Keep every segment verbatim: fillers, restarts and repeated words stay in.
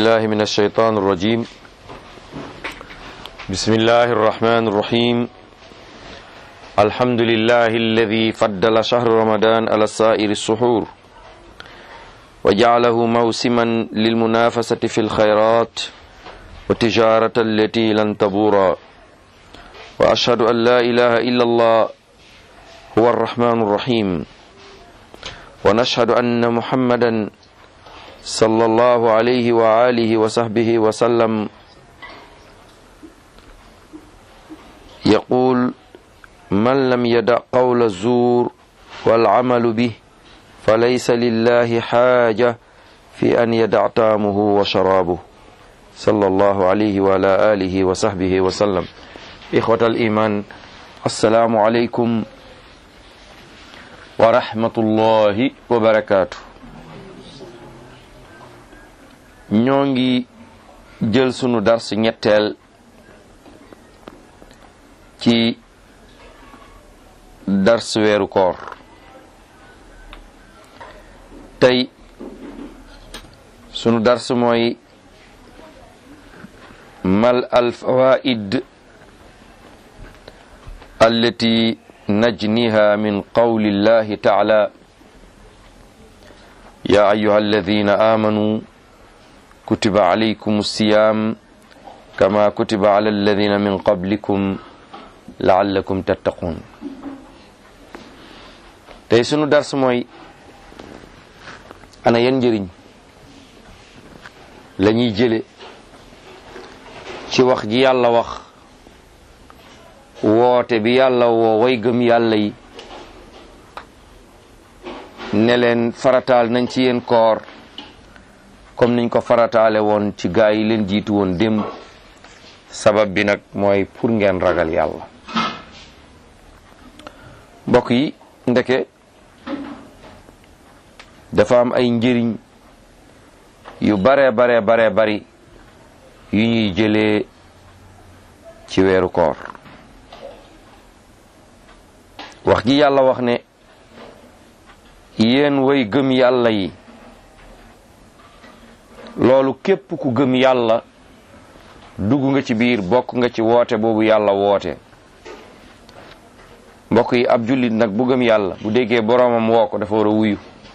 بالله من الشيطان الرجيم بسم الله الرحمن الرحيم الحمد لله الذي فضل شهر رمضان على سائر السحور وجعله موسما للمنافسة في الخيرات وتجارة التي لن تبورا وأشهد أن لا إله إلا الله هو الرحمن الرحيم ونشهد أن محمدا صلى الله عليه وآله وصحبه وسلم يقول من لم يدع قول الزور والعمل به فليس لله حاجة في أن يدع طعامه وشرابه صلى الله عليه وعلى آله وصحبه وسلم. إخوة الإيمان السلام عليكم ورحمة الله وبركاته. ñoo ngi jël sunu dars ñetteel ci dars weeru koor tey sunu dars mooy mal al fawaid allati najniha min qawli llahi taala ya ayyuha alladhina amanu kutiba alaykum siyam kama kutiba ala alladhina min qablikum la'allakum tattaqun. tey sunu dars mooy ana yan njëriñ la ñuy jële ci wax ji yàlla wax woote bi yàlla woo way gëm yàlla yi ne leen farataal nañ ci yéen koor comme niñ ko farataale woon ci gaa yi leen jiitu woon démb. sabab bi nag mooy pour ngeen ragal yàlla. mbokk yi ndeke dafa am ay njëriñ yu bare bare bare bari yu ñuy jëlee ci weeru koor. wax gi yàlla wax ne yéen way gëm yàlla yi, loolu képp ku gëm yàlla dugg nga ci biir, bokk nga ci woote boobu yàlla woote. mbokk yi ab jullit nag bu gëm yàlla bu déggee boroomam woo ko dafa war a wuyu.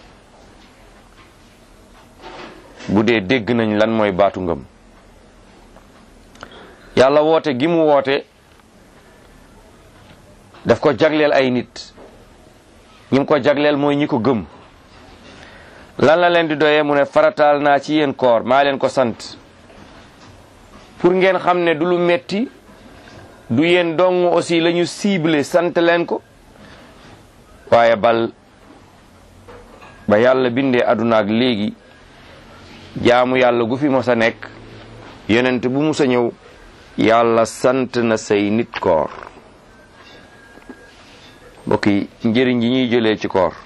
bu dee dégg nañ lan mooy baatu ngëm, yàlla woote gi mu woote daf ko jagleel ay nit. ñi mu ko jagleel mooy ñi ko gëm. lan la leen di doyee mu ne farataal naa ci yéen koor, maa leen ko sant pour ngeen xam ne du lu metti, du yéen dong aussi la ñu ciblé sant leen ko, waaye bal ba yàlla bindee àdduna ak léegi jaamu yàlla gu fi mos a nekk, yonent bu mos a ñëw yàlla sant na say nit koor. mbokk yi njëriñ yi ñuy jëlee ci koor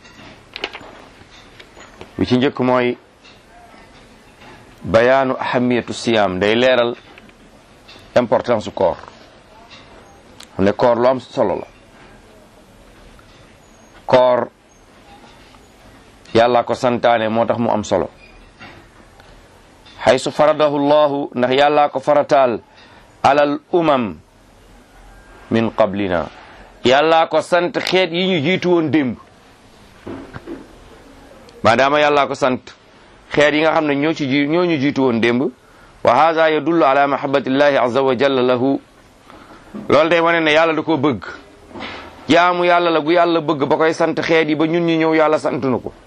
bi ci njëkk mooy bayaanu ahamiyatu siyam, day leeral importance su koor. xam ne koor lu am solo la. koor yàlla ko santaane moo tax mu am solo. haysu faradahu llahu, ndax yàlla ko farataal alal umam min qablina, yàlla ko sant xeet yi ñu jiitu woon démb. maadaama yàlla ko sant xeet yi nga xam ne ñoo ci ji ñoo ñu jiitu woon démb. wa hadha yadullu ala mahabbatillahi azza wa jalla lahu, loolu day wane ne yàlla da koo bëgg. jaamu yàlla la gu yàlla bëgg ba koy sant xeet yi ba ñun ñu ñëw yàlla sant na ko.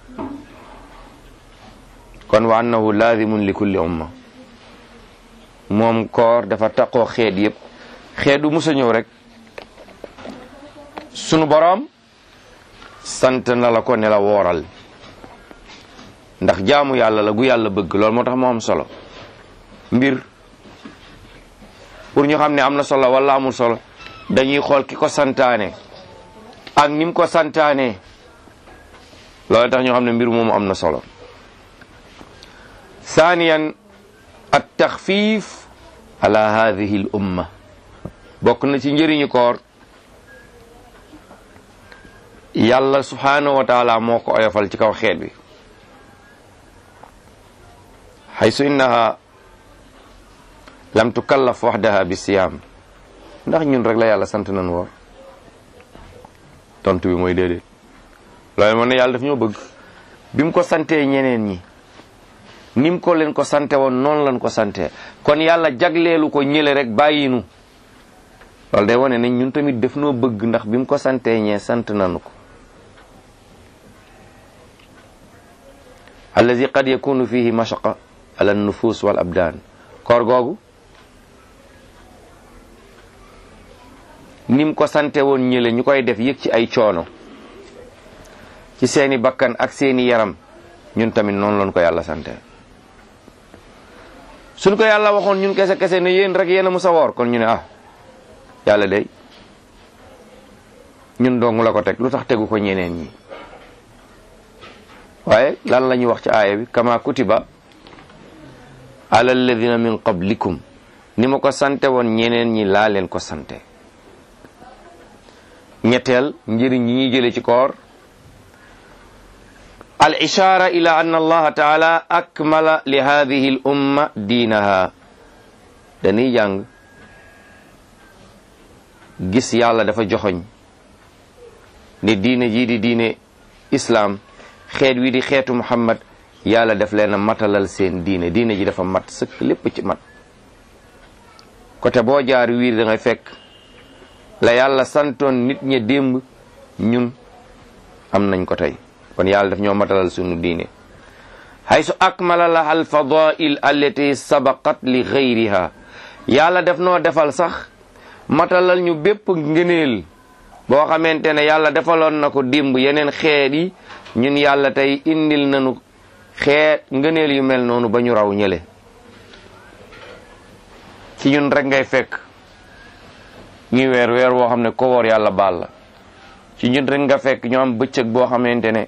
kon wa annahu lazimun li kulli umma, moom koor dafa taqoo xeet yëpp. xeet du musa ñëw rek sunu boroom sant na la ko ne la wooral, ndax jaamu yàlla la gu yàlla bëgg. loolu moo tax moo am solo. mbir pour ñu xam ne am na solo wala amul solo dañuy xool ki ko santaane ak ni mu ko santaane. loolu tax ñu xam ne mbir moomu am na solo. saaniyan at taxfiif ala hadihi al umma, bokk na ci njëriñu koor yàlla subhanahu wa taala moo ko oyofal ci kaw xeet bi. haysu innaha lam tukallaf wahdaha bi siyaam ndax ñun rek la yàlla sant nañ woor tontu bi mooy déedéet loolu moo ne yàlla daf ñoo bëgg bi mu ko santee ñeneen ñi ni mu ko leen ko sante woon noonu lañ ko sante kon yàlla jagleelu ko ñële rek bàyyinu loolu day wone nañ ñun tamit def noo bëgg ndax bi mu ko santee ñee sant nañu ko allazi qad yakunu fihi mashaqa ala nufus wal abdaan koor googu nim ko sante woon ñële ñu koy def yëg ci ay coono ci seeni bakkan ak seeni yaram ñun tamit noonu lañ ko yàlla sante suñ ko yàlla waxoon ñun kese kese ne yéen rek yéen a musa woor kon ñu ne ah yàlla day ñun dong la ko teg lu tax tegu ko ñeneen ñi waaye lan la ñuy wax ci aaya bi kama kutiba ala alladina min qablikum ni ma ko sante woon ñeneen ñi laa leen ko sante ñetteel njëriñ yi ñuy jële ci koor al ishara ila anna allaha taala akmala li hadihi al umma diinaha dañuy jàng gis yàlla dafa joxoñ ne diine jii di diine islaam xeet wi di xeetu muhammad yàlla daf leen a matalal seen diine diine ji dafa mat sëkk lépp ci mat côté boo jaar wiir da ngay fekk la yàlla santoon nit ñi démb ñun am nañ ko tey kon yàlla daf ñoo matalal sunu diine haysu akmala laha al fadail allati sabaqat li ghayriha yàlla daf noo defal sax matalal ñu bépp ngëneel boo xamante ne yàlla defaloon na ko démb yeneen xeet yi ñun yàlla tey indil nañu xeet ngëneel yu mel noonu ba ñu raw ñële ci ñun rek ngay fekk ñuy weer weer woo xam ne ko woor yàlla baal la ci ñun rek nga fekk ñu am bëccëg boo xamante ne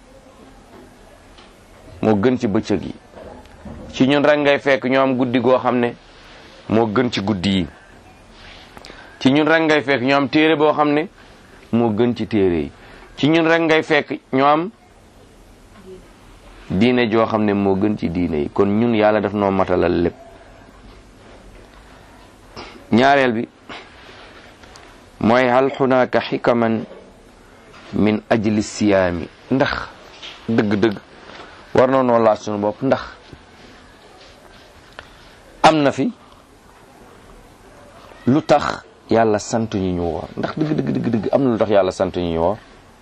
moo gën ci bëccëg yi ci ñun rek ngay fekk ñu am guddi goo xam ne moo gën ci guddi yi ci ñun rek ngay fekk ñu am téere boo xam ne moo gën ci téere yi ci ñun rek ngay fekk ñu am diine joo xam ne moo gën ci diine yi kon ñun yàlla daf noo matalal lépp ñaareel bi mooy hal hunaaka xikaman min ajli siyaami ndax dëgg-dëgg war na noo laaj sunu bopp ndax am na fi lu tax yàlla sant ñu ñu woor ndax dëgg dëgg dëgg dëgg am na lu tax yàlla sant ñu ñu woor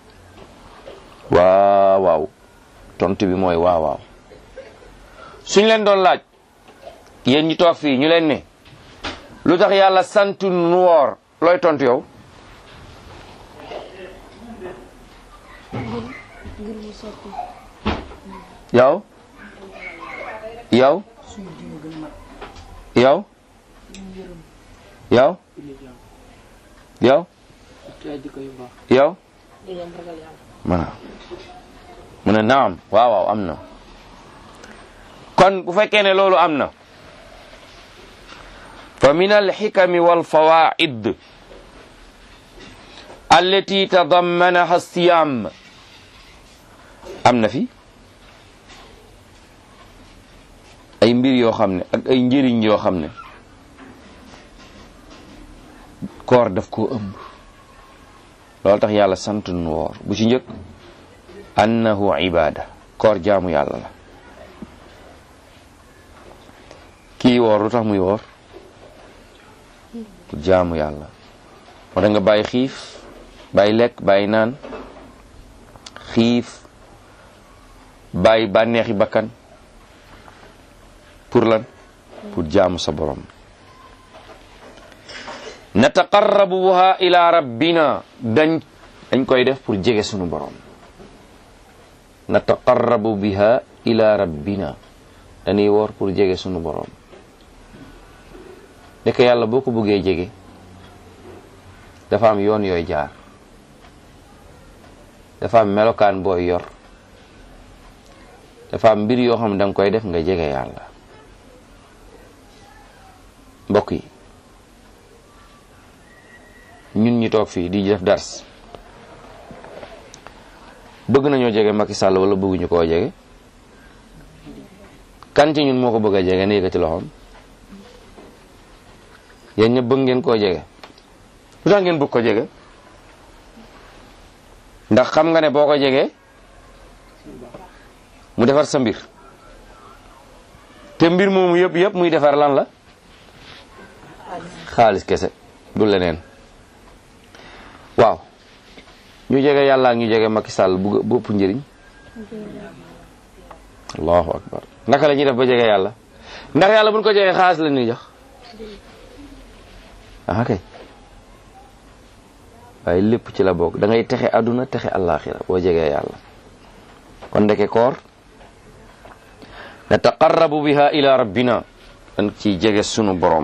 waaw waaw tontu bi mooy waaw waaw suñ leen doon laaj yéen ñi toog fii ñu leen ne lu tax yàlla sant ñu woor looy tontu yow yow yow yow yow yow yow mana mu ne naam waaw waaw am na kon bu fekkee ne loolu am na fa min alxikami walfawaid allati tadammanaha siyam am na fi ay mbir yoo xam ne ak ay njëriñ yoo xam ne koor daf koo ëmb loolu tax yàlla sant nu woor bu ci njëkk annahu ibada koor jaamu yàlla la kii woor lu tax muy woor jaamu yàlla moo tax nga bàyyi xiif bàyyi lekk bàyyi naan xiif bàyyi bànneexi bakkan pour lan pour jaamu sa borom nataqarrabu biha ila rabbina dañ dañ koy def pour jege sunu borom nataqarrabu biha ila rabbina dañuy woor pour jege sunu borom nekk yàlla boo ko bëggee jege dafa am yoon yooy jaar dafa am melokaan booy yor dafa am mbir yoo xam ne danga koy def nga jege yàlla mbokk yi ñun ñi toog fii di def dars bëgg nañoo jege Macky Sall wala bëgguñu koo jege kan ci ñun moo ko bëgg a jege ne yëkkati loxoom. yéen ñëpp bëgg ngeen koo jege. lu tax ngeen bëgg ko jege. ndax xam nga ne boo ko jegee mu defar sa mbir. te mbir moomu yëpp yëpp muy defar lan la. xaalis kese du leneen. waaw ñu jege yàlla ak ñu jege Macky Sall bu bu ëpp njëriñ. allahu akbar naka la ñuy def ba jege yàlla. ndax yàlla buñ ko jegee xaalis la ñuy jox. ah kay waaye lépp ci la bokk da ngay texe àdduna texe àllaaxira boo jegee yàlla. kon ndeke koor nataqarrabu biha ila rabbina dañ ciy jege sunu borom.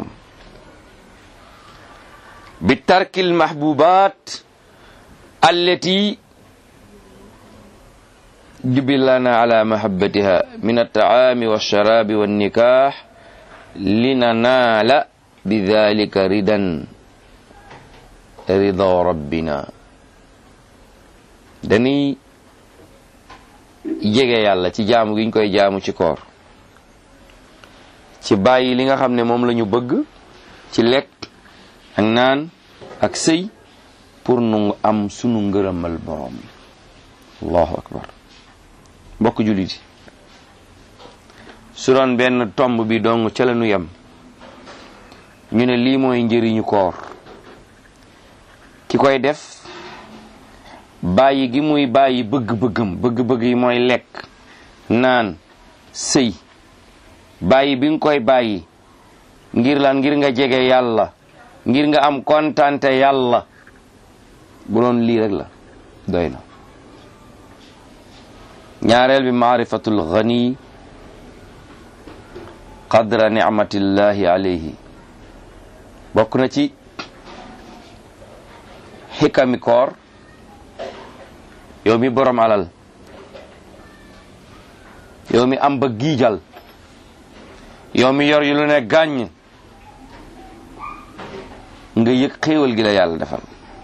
bi tarkil mahbubat allati jubilana ala mahabbatiha min altaami walsharabi walnikah linanaala bidhalika ridan rida rabbina. dañuy jege yàlla ci jaamu gi ñu koy jaamu ci koor ci bàyyi li nga xam ne moom la ñu bëgg ci lekk ak naan ak sëy pour nu am sunu ngërëmal borom. allahu akbar mbokk jullit yi su doon benn tomb bi dong ca la nu yem ñu ne lii mooy njëriñu koor. ki koy def bàyyi gi muy bàyyi bëgg-bëggam bëgg-bëgg yi mooy lekk naan sëy bàyyi bi nga koy bàyyi ngir lan ngir nga jege yàlla ngir nga am kontante yàlla. bu doon lii rek la doy na. ñaareel bi maarifatul ghani qadra ni'matillahi alayhi. bokk na ci xikami koor yow mi borom alal yow mi am ba giijal yow mi yor yu lu ne gàññ nga yëg xéewal gi la yàlla defal.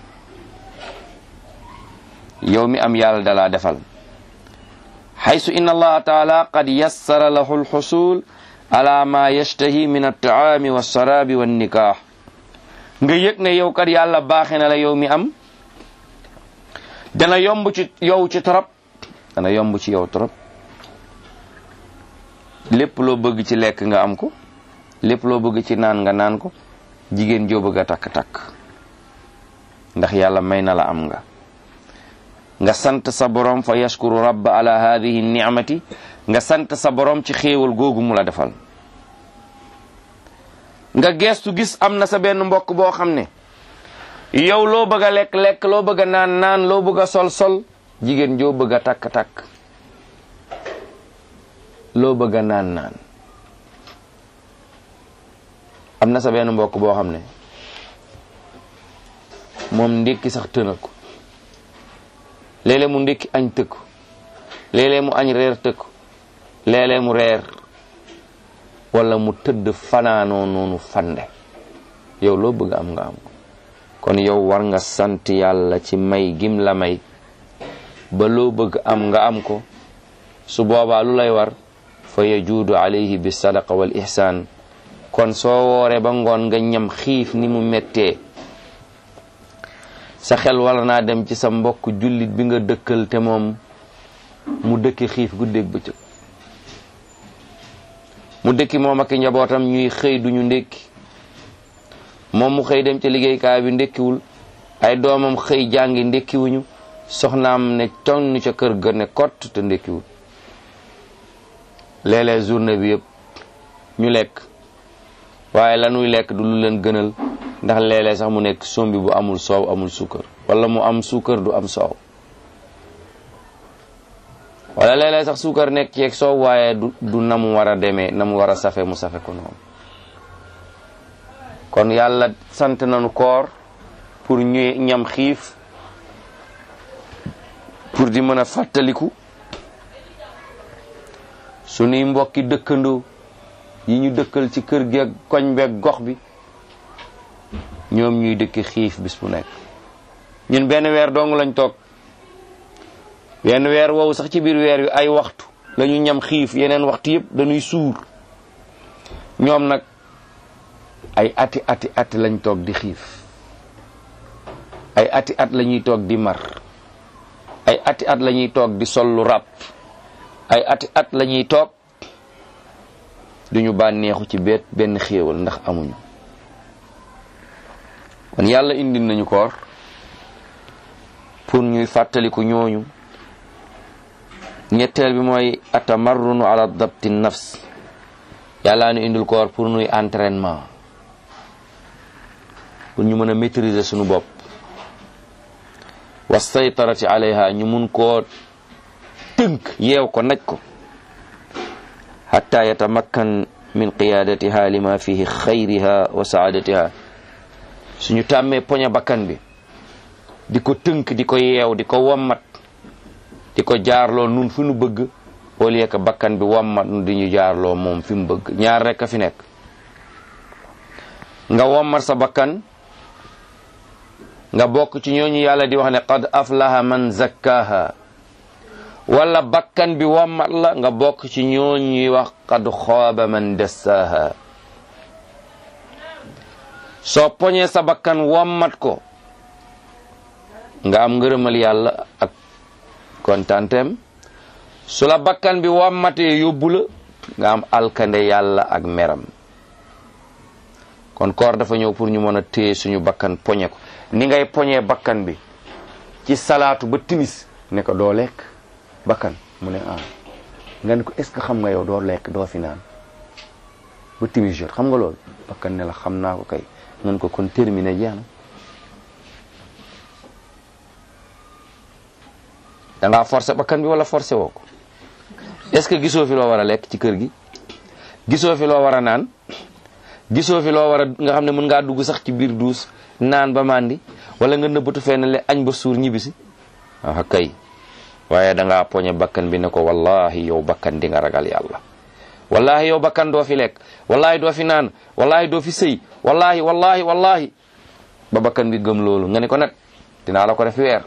yow mi am yàlla dalaa defal xaysu inna allaha taala qad yassara lahu alxusul ala ma yashtahi min altaami walsarabi walnikah. nga yëg ne yow kat yàlla baaxe na la yow mi am dana yomb ci yow ci trop dana yomb ci yow trop lépp loo bëgg ci lekk nga am ko lépp loo bëgg ci naan nga naan ko jigéen joo bëgg a takk-takk ndax yàlla may na la am nga nga sant sa borom fa yashkuru rabba ala hadihi ni'mati nga sant sa borom ci xéewal googu mu la defal. nga geestu gis am na sa benn mbokk boo xam ne yow loo bëgg a lekk lekk loo bëgg a naan naan loo bëgg a sol sol jigéen joo bëgg a takk takk loo bëgg a naan naan. am na sa benn mbokk boo xam ne moom ndékki sax tëna ko léeg-léeg mu ndékki añ tëkku léeg-léeg mu añ reer tëkku léeg-léeg mu reer wala mu tëdd fanaanoo noonu fande yow loo bëgg am nga am ko. kon yow war nga sant yàlla ci may gim la may ba loo bëgg am nga am ko. su boobaa lu lay war fa yajuudu alayhi bi sadaqa wal ihsaan. kon soo wooree ba ngoon nga ñam xiif ni mu mettee sa xel wala naa dem ci sa mbokk jullit bi nga dëkkal te moom mu dëkki xiif guddeeg bëccëg mu dëkki moom ak njabootam ñuy xëy duñu ndékki moom mu xëy dem ci liggéeykaay bi ndékkiwul ay doomam xëy jàngi ndékkiwuñu soxnaam ne tonn ca kër ga ne kott te ndékkiwul léeg-léeg journée bi yëpp ñu lekk waaye lanuy lekk du lu leen gënal ndax léeg-léeg sax mu nekk sombi bu amul soow amul suukar wala mu am suukar du am soow wala léeg-léeg sax suukar nekk ci ak soow waaye du du na mu war a demee na mu war a safe mu safe ko noonu. kon yàlla sant nañu koor pour ñu ñam xiif pour di mën a fàttaliku suñuy mbokki dëkkandoo yi ñu dëkkal ci kër gi ak koñ beeg gox bi ñoom ñuy dëkki xiif bis bu nekk. ñun benn weer dong lañ toog benn weer woowu sax ci biir weer wi ay waxtu dañu ñam xiif yeneen waxtu yëpp dañuy suur ñoom nag ay ati ati ati lañ toog di xiif ay ati at la ñuy toog di mar ay ati at la ñuy toog di sol lu ràpp ay ati at la ñuy toog duñu bànneexu ci beet benn xéewal ndax amuñu. kon yàlla indi nañu koor pour ñuy fàttaliku ñooñu. ñetteel bi mooy atamarrunu ala dabti nafs yàlla nu indil koor pour nuy entraînement pour ñu mën a maîtriser suñu bopp wa saytarati alayha ñu mun koo tënk yeew ko naj ko hatta yatamakkan min qiyadatiha lima fihi xayriha wa saadatiha suñu tàmmee poña bakkan bi di ko tënk di ko yeew di ko wommat di ko jaarloo nun fi nu bëgg au lieu que bakkan bi wommat nu di ñu jaarloo moom fi mu bëgg ñaar rek a fi nekk nga wommat sa bakkan nga bokk ci ñooñu yàlla di wax ne qad aflaha man zakkaha wala bakkan bi wommat la nga bokk ci ñooñuy wax qad xaaba man dassaha soo poñee sa bakkan wommat ko nga am ngërëmal yàlla ak kontaanteem su la bakkan bi wommatee yóbbu la nga am alkande yàlla ak meram kon koor dafa ñëw pour ñu mën a téye suñu bakkan poñe ko ni ngay poñee bakkan bi ci salaatu ba timis ne ko doo lekk bakkan mu ne ah nga ne ko est-ce que xam nga yow doo lekk doo fi naan ba timis jot xam nga loolu bakkan ne la xam naa ko kay ngeen ko kon terminé jeex na da ngaa forcé bakkan bi wala forcé woo ko est-ce que gisoo fi loo war a lekk ci kër gi gisoo fi loo war a naan gisoo fi loo war a nga xam ne mën ngaa dugg sax ci biir duus naan ba màndi wala nga nëbbatu fenn le añ ba suur ñibbisi ah kay waaye da ngaa poñe bakkan bi ne ko wallahi yow bakkan di nga ragal yàlla wallahi yow bakkan doo fi lekk wallahi doo fi naan wallahi doo fi sëy wallahi wallahi wallahi ba bakkan bi gëm loolu nga ne ko nag dinaa la ko def weer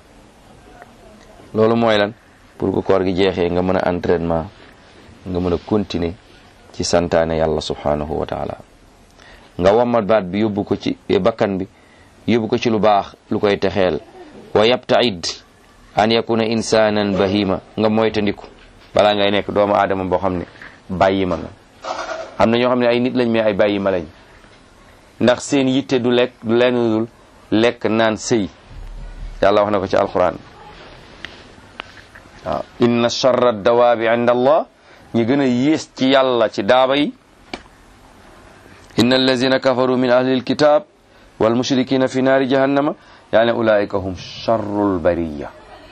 loolu mooy lan pour que koor gi jeexee nga mën a entraînement nga mën a continuer ci santaane yàlla subhanahu wa taala nga wammat baat bi yóbbu ko ci bakkan bi yóbbu ko ci lu baax lu koy texeel wa yabtaid an yakuna insanan bahima nga moytandiku balaa ngay nekk doomu aadama boo xam ne bàyyi ma nga am na ñoo xam ne ay nit lañ mais ay bàyyi ma lañ ndax seen yitte du lekk du leen dul lekk naan sëy yàlla wax na ko ci alquran waaw inna charra dawaabi inda allah ñi gën a yées ci yàlla ci daaba yi inna allazina kafaru min ahli alkitab wal mushrikina fi naari jahannama yaani ulaika hum charrul bariya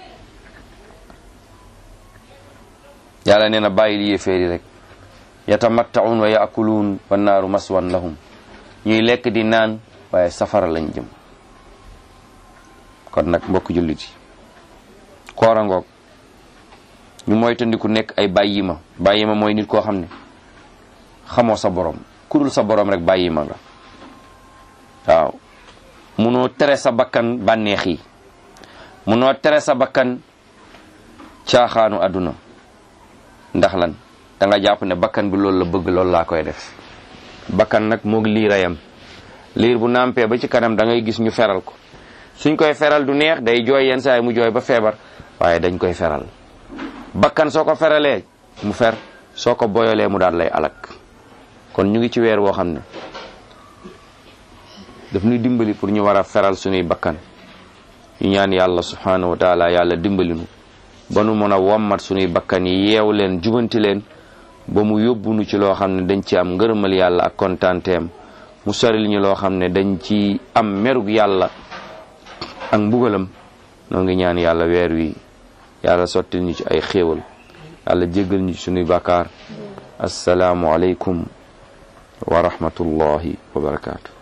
yàlla nee na bàyyil yéeféeri rek yatamattaun wa yaakuluun wa naaru maswan lahum ñuy lekk di naan waaye safara lañ jëm kon nag mbokk jullit yi koora ngoog ñu moytandiku nekk ay bàyyima bàyyima mooy nit koo xam ne xamoo sa borom kudul sa borom rek bàyyima nga waaw munoo tere sa bakkan bànneex yi munoo tere sa bakkan caaxaanu àdduna ndax lan da nga jàpp ne bakkan bi loolu la bëgg loolu laa koy def bakkan nag moog liir ayam liir bu nampee ba ci kanam da ngay gis ñu feral ko suñ koy feral du neex day jooy yenn saa yi mu jooy ba feebar waaye dañ koy feral bakkan soo ko feralee mu fer soo ko boyolee mu daal lay alak kon ñu ngi ci weer woo xam ne daf ñuy dimbali pour ñu war a feral suñuy bakkan ñu ñaan yàlla subhanahu wa taala yàlla dimbali nu ba nu mën a wommat suñuy bakkan yi yeew leen jubanti leen ba mu yóbbu nu ci loo xam ne dañ ci am ngërëmal yàlla ak kontaanteem mu soril ñu loo xam ne dañ ci am merug yàlla ak mbugalam noo ngi ñaan yàlla weer wi yàlla sottil ñu ci ay xéewal yàlla jéggal ñu ci suñuy bàkkaar assalaamu aleykum wa rahmatullahi wa barakaatu